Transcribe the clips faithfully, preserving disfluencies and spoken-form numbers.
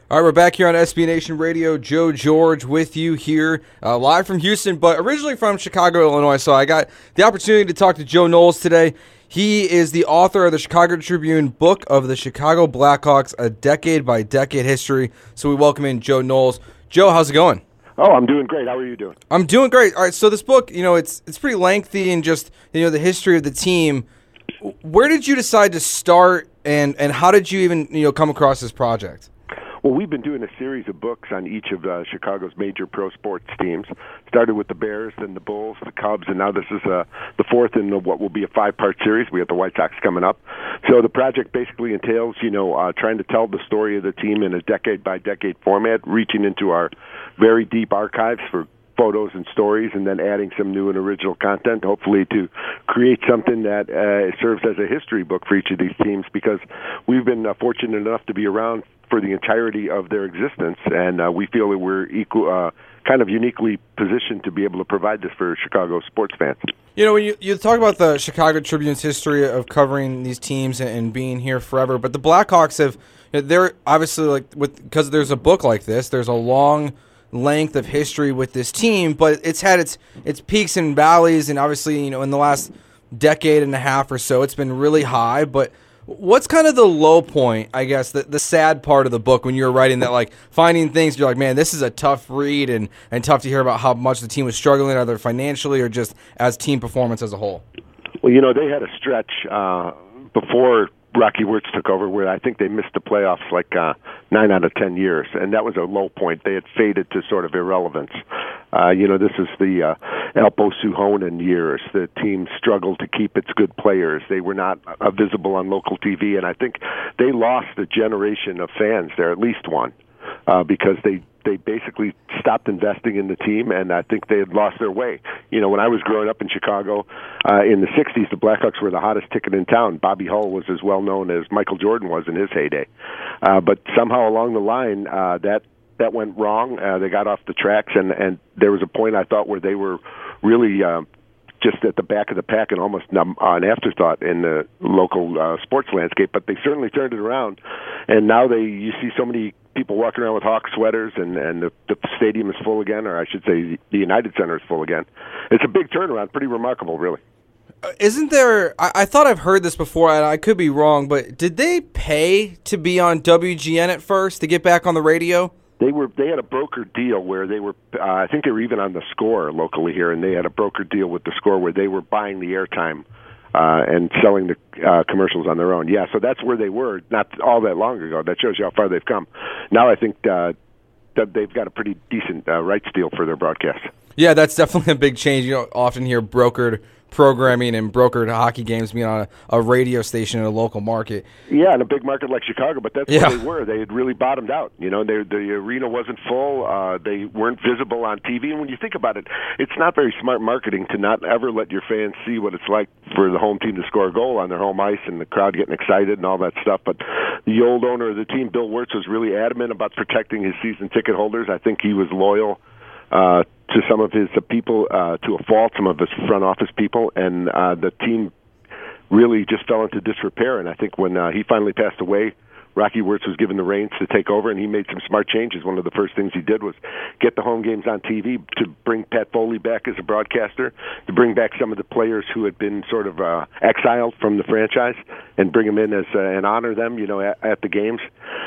All right, we're back here on S B Nation Radio. Joe George with you here, uh, live from Houston, but originally from Chicago, Illinois. So I got the opportunity to talk to Joe Knowles today. He is the author of the Chicago Tribune book of the Chicago Blackhawks, A Decade by Decade History. So we welcome in Joe Knowles. Joe, how's it going? Oh, I'm doing great. How are you doing? I'm doing great. All right, so this book, you know, it's it's pretty lengthy and just, you know, the history of the team. Where did you decide to start, and, and how did you even, you know, come across this project? Well, we've been doing a series of books on each of uh, Chicago's major pro sports teams. Started with the Bears, then the Bulls, the Cubs, and now this is uh, the fourth in what will be a five-part series. We have the White Sox coming up. So the project basically entails, you know, uh, trying to tell the story of the team in a decade-by-decade format, reaching into our very deep archives for photos and stories, and then adding some new and original content, hopefully to create something that uh, serves as a history book for each of these teams, because we've been uh, fortunate enough to be around for the entirety of their existence, and uh, we feel that we're equal, uh, kind of uniquely positioned to be able to provide this for Chicago sports fans. You know, when you, you talk about the Chicago Tribune's history of covering these teams and, and being here forever, but the Blackhawks have, they're obviously, like, with because there's a book like this, there's a long length of history with this team, but it's had its its peaks and valleys, and obviously, you know, in the last decade and a half or so, it's been really high. But what's kind of the low point, I guess, the, the sad part of the book when you're writing that, like, finding things, you're like, man, this is a tough read and, and tough to hear about how much the team was struggling, either financially or just as team performance as a whole? Well, you know, they had a stretch uh, before Rocky Wirtz took over where I think they missed the playoffs like uh, nine out of ten years, and that was a low point. They had faded to sort of irrelevance. Uh, you know, this is the uh, Alpo Suhonen years. The team struggled to keep its good players. They were not uh, visible on local T V, and I think they lost a generation of fans there, at least one, uh, because they they basically stopped investing in the team, and I think they had lost their way. You know, when I was growing up in Chicago uh, in the sixties, the Blackhawks were the hottest ticket in town. Bobby Hull was as well known as Michael Jordan was in his heyday. Uh, but somehow along the line, uh, that that went wrong. Uh, they got off the tracks, and, and there was a point, I thought, where they were really uh, just at the back of the pack and almost uh, an afterthought in the local uh, sports landscape. But they certainly turned it around, and now they you see so many people walking around with Hawk sweaters, and, and the, the stadium is full again, or I should say the United Center is full again. It's a big turnaround, pretty remarkable, really. Uh, isn't there, I, I thought I've heard this before, and I could be wrong, but did they pay to be on W G N at first to get back on the radio? They were. They had a broker deal where they were, uh, I think they were even on the Score locally here, and they had a broker deal with the Score where they were buying the airtime Uh, and selling the uh, commercials on their own. Yeah, so that's where they were not all that long ago. That shows you how far they've come. Now I think uh, that they've got a pretty decent uh, rights deal for their broadcast. Yeah, that's definitely a big change. You don't often hear brokered programming and brokered hockey games being on a, a radio station in a local market. Yeah, in a big market like Chicago, but that's yeah. where they were. They had really bottomed out. You know, they, the arena wasn't full. Uh, they weren't visible on T V. And when you think about it, it's not very smart marketing to not ever let your fans see what it's like for the home team to score a goal on their home ice and the crowd getting excited and all that stuff. But the old owner of the team, Bill Wirtz, was really adamant about protecting his season ticket holders. I think he was loyal uh, to some of his uh, people, uh, to a fault, some of his front office people, and uh, the team really just fell into disrepair. And I think when uh, he finally passed away, Rocky Wirtz was given the reins to take over, and he made some smart changes. One of the first things he did was get the home games on T V, to bring Pat Foley back as a broadcaster, to bring back some of the players who had been sort of uh, exiled from the franchise, and bring them in as uh, and honor them, you know, at, at the games.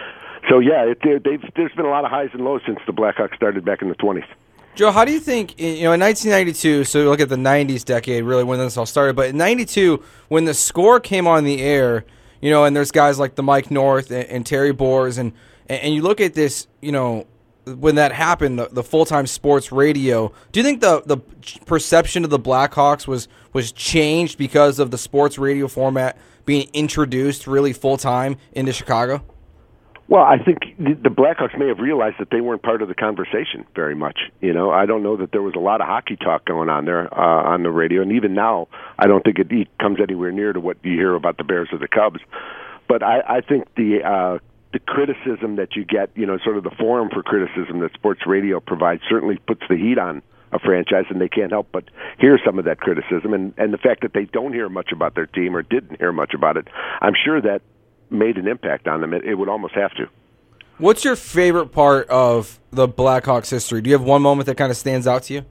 So yeah, it, they've, there's been a lot of highs and lows since the Blackhawks started back in the twenties. Joe, how do you think, you know, in nineteen ninety-two, so look at the nineties decade, really, when this all started, but in ninety-two, when the Score came on the air, you know, and there's guys like the Mike North and, and Terry Boers, and and you look at this, you know, when that happened, the, the full-time sports radio, do you think the, the perception of the Blackhawks was, was changed because of the sports radio format being introduced really full-time into Chicago? Well, I think the Blackhawks may have realized that they weren't part of the conversation very much. You know, I don't know that there was a lot of hockey talk going on there uh, on the radio, and even now, I don't think it comes anywhere near to what you hear about the Bears or the Cubs. But I, I think the uh, the criticism that you get, you know, sort of the forum for criticism that sports radio provides, certainly puts the heat on a franchise, and they can't help but hear some of that criticism. And, and the fact that they don't hear much about their team or didn't hear much about it, I'm sure that made an impact on them. It, it would almost have to. What's your favorite part of the Blackhawks history? Do you have one moment that kind of stands out to you?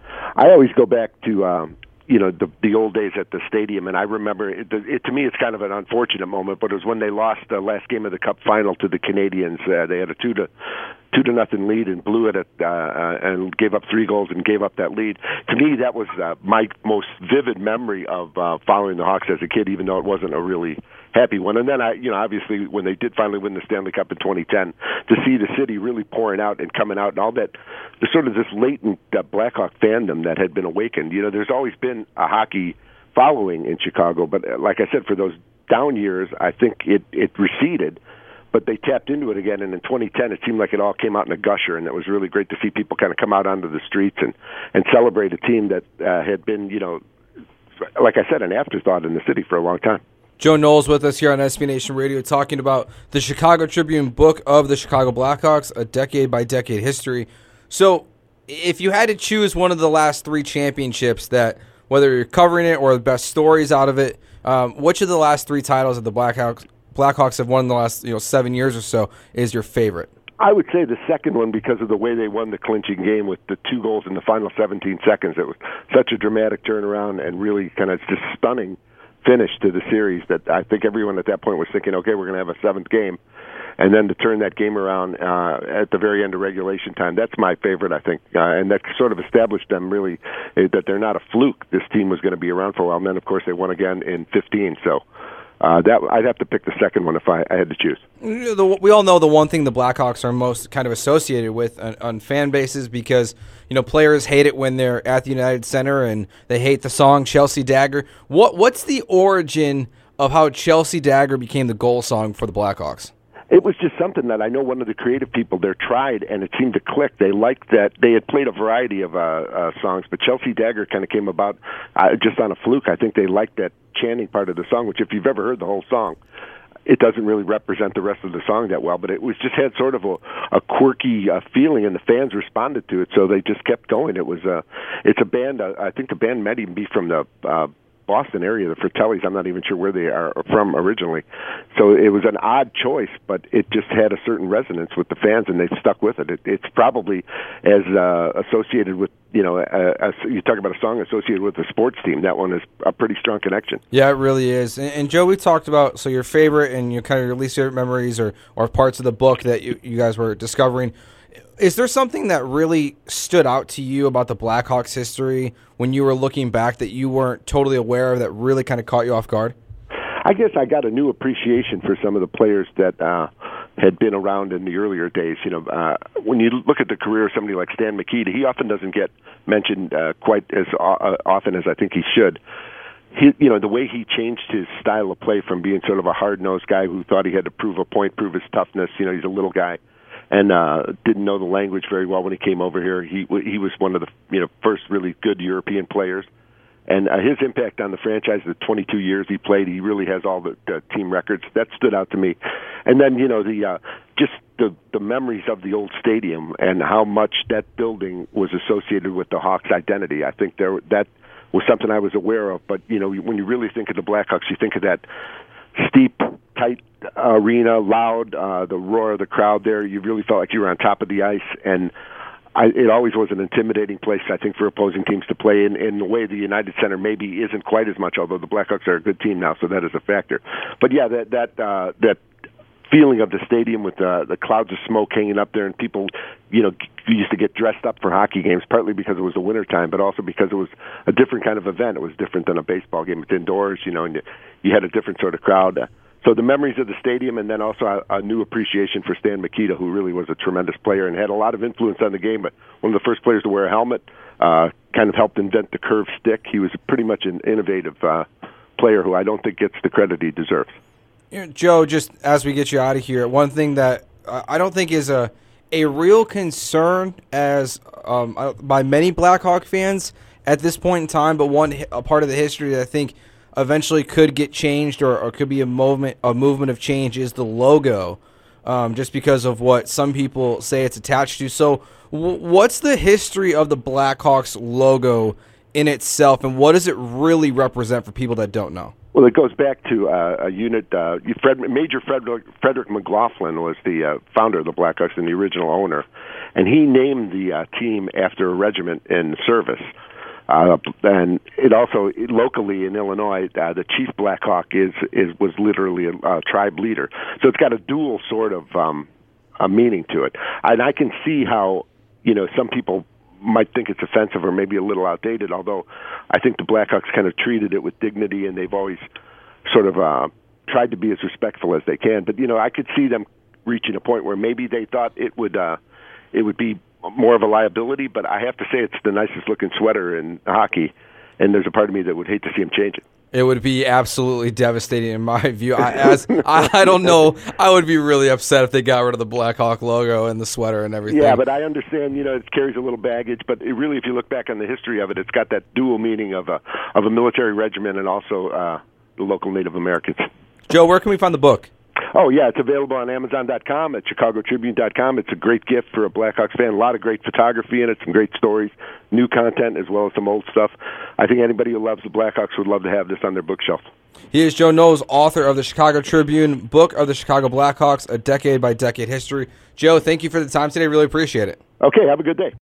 I always go back to um, you know the the old days at the stadium, and I remember it, it. To me, it's kind of an unfortunate moment, but it was when they lost the last game of the Cup final to the Canadiens. Uh, they had a two to two to nothing lead and blew it at, uh, uh, and gave up three goals and gave up that lead. To me, that was uh, my most vivid memory of uh, following the Hawks as a kid, even though it wasn't a really happy one. And then I, you know, obviously when they did finally win the Stanley Cup in twenty ten, to see the city really pouring out and coming out and all that, there's sort of this latent uh, Blackhawk fandom that had been awakened. You know, there's always been a hockey following in Chicago, but uh, like I said, for those down years, I think it, it receded. But they tapped into it again, and in twenty ten, it seemed like it all came out in a gusher, and it was really great to see people kind of come out onto the streets and, and celebrate a team that uh, had been, you know, like I said, an afterthought in the city for a long time. Joe Knowles with us here on S B Nation Radio talking about the Chicago Tribune book of the Chicago Blackhawks, a decade-by-decade history. So if you had to choose one of the last three championships that, whether you're covering it or the best stories out of it, um, which of the last three titles that the Blackhawks Blackhawks have won in the last you know seven years or so is your favorite? I would say the second one because of the way they won the clinching game with the two goals in the final seventeen seconds. It was such a dramatic turnaround and really kind of just stunning finish to the series that I think everyone at that point was thinking, okay, we're going to have a seventh game. And then to turn that game around uh, at the very end of regulation time, that's my favorite, I think. Uh, and that sort of established them really uh, that they're not a fluke. This team was going to be around for a while. And then, of course, they won again in fifteen. So uh, that I'd have to pick the second one if I, I had to choose. We all know the one thing the Blackhawks are most kind of associated with on, on fan bases because, you know, players hate it when they're at the United Center and they hate the song Chelsea Dagger. What What's the origin of how Chelsea Dagger became the goal song for the Blackhawks? It was just something that I know one of the creative people there tried, and it seemed to click. They liked that. They had played a variety of uh, uh, songs, but Chelsea Dagger kind of came about uh, just on a fluke. I think they liked that chanting part of the song, which if you've ever heard the whole song, it doesn't really represent the rest of the song that well, but it was just had sort of a, a quirky uh, feeling, and the fans responded to it, so they just kept going. It was a, uh, it's a band. Uh, I think the band might even be from the uh, Boston area, the Fratellis. I'm not even sure where they are from originally. So it was an odd choice, but it just had a certain resonance with the fans, and they've stuck with it. it it's probably as uh, associated with, you know, uh, as you talk about a song associated with a sports team. That one is a pretty strong connection. Yeah, it really is. And, and Joe, we talked about, so your favorite and your kind of your least favorite memories or, or parts of the book that you, you guys were discovering. Is there something that really stood out to you about the Blackhawks history when you were looking back that you weren't totally aware of that really kind of caught you off guard? I guess I got a new appreciation for some of the players that uh, had been around in the earlier days. You know, uh, when you look at the career of somebody like Stan Mikita, he often doesn't get mentioned uh, quite as uh, often as I think he should. He, you know, the way he changed his style of play from being sort of a hard-nosed guy who thought he had to prove a point, prove his toughness. You know, he's a little guy. And uh, didn't know the language very well when he came over here. He he was one of the you know first really good European players, and uh, his impact on the franchise, the twenty-two years he played, he really has all the uh, team records. That stood out to me. And then you know the uh, just the the memories of the old stadium and how much that building was associated with the Hawks' identity. I think there that was something I was aware of. But you know when you really think of the Blackhawks, you think of that steep, tight arena, loud, uh, the roar of the crowd there. You really felt like you were on top of the ice, and I, it always was an intimidating place, I think, for opposing teams to play in, in the way the United Center maybe isn't quite as much, although the Blackhawks are a good team now, so that is a factor. But yeah, that that uh, that feeling of the stadium with uh, the clouds of smoke hanging up there, and people, you know, used to get dressed up for hockey games, partly because it was the wintertime, but also because it was a different kind of event. It was different than a baseball game. It's indoors, you know, and you had a different sort of crowd. So the memories of the stadium, and then also a, a new appreciation for Stan Mikita, who really was a tremendous player and had a lot of influence on the game, but one of the first players to wear a helmet, uh, kind of helped invent the curved stick. He was pretty much an innovative uh, player who I don't think gets the credit he deserves. You know, Joe, just as we get you out of here, one thing that uh, I don't think is a a real concern as um, uh, by many Blackhawk fans at this point in time, but one a part of the history that I think eventually could get changed or, or could be a movement a movement of change is the logo, um, just because of what some people say it's attached to. So w- what's the history of the Blackhawks logo in itself, and what does it really represent for people that don't know? Well, it goes back to uh, a unit. Uh, Fred, Major Frederick, Frederick McLaughlin was the uh, founder of the Blackhawks and the original owner, and he named the uh, team after a regiment in service. Uh, and it also locally in Illinois, uh, the Chief Blackhawk is is was literally a, a tribe leader. So it's got a dual sort of um, a meaning to it, and I can see how you know some people might think it's offensive or maybe a little outdated, although I think the Blackhawks kind of treated it with dignity, and they've always sort of uh, tried to be as respectful as they can. But, you know, I could see them reaching a point where maybe they thought it would uh, it would be more of a liability, but I have to say it's the nicest looking sweater in hockey, and there's a part of me that would hate to see them change it. It would be absolutely devastating in my view. I, as I, I don't know, I would be really upset if they got rid of the Blackhawk logo and the sweater and everything. Yeah, but I understand. You know, it carries a little baggage. But it really, if you look back on the history of it, it's got that dual meaning of a of a military regiment and also uh, the local Native Americans. Joe, where can we find the book? Oh, yeah, it's available on Amazon dot com, at Chicago Tribune dot com. It's a great gift for a Blackhawks fan. A lot of great photography in it, some great stories, new content, as well as some old stuff. I think anybody who loves the Blackhawks would love to have this on their bookshelf. He is Joe Knowles, author of the Chicago Tribune, book of the Chicago Blackhawks, A Decade by Decade History. Joe, thank you for the time today. Really appreciate it. Okay, have a good day.